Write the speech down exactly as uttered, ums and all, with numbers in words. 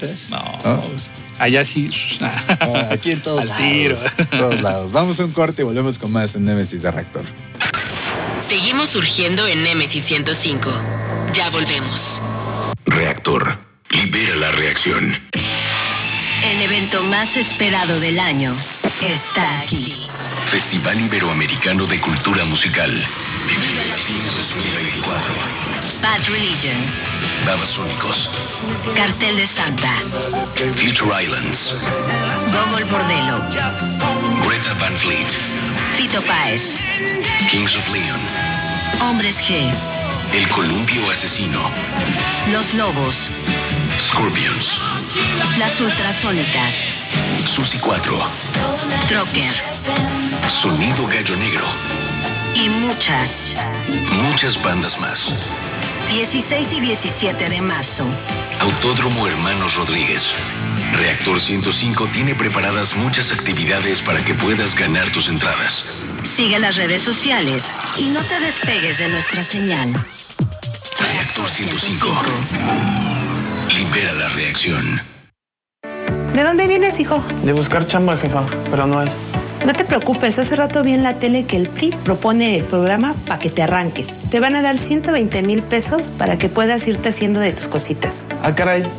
No, ¿No? allá sí. Ah, aquí en todos Al lados. tiro. Todos lados. Vamos a un corte y volvemos con más en Némesis de Reactor. Seguimos surgiendo en Némesis ciento cinco. Ya volvemos. Reactor. Libera la reacción. El evento más esperado del año está aquí. Festival Iberoamericano de Cultura Musical. Vive Latino dos mil veinticuatro. Bad Religion. Babasónicos. Cartel de Santa. Future Islands. Gogol Bordello. Greta Van Fleet. Fito Páez. Kings of Leon. Hombres G. El Columpio Asesino. Los Lobos. Scorpions. Las Ultrasónicas. Susi cuatro. Trocker. Sonido Gallo Negro. Y muchas. Muchas bandas más. dieciséis y diecisiete de marzo. Autódromo Hermanos Rodríguez. Reactor ciento cinco tiene preparadas muchas actividades para que puedas ganar tus entradas. Sigue las redes sociales y no te despegues de nuestra señal. Reactor ciento cinco. Libera la reacción. ¿De dónde vienes, hijo? De buscar chamba, jefa, pero no hay. No te preocupes, hace rato vi en la tele que el P R I propone el programa para que te arranques. Te van a dar ciento veinte mil pesos para que puedas irte haciendo de tus cositas. Ah, caray,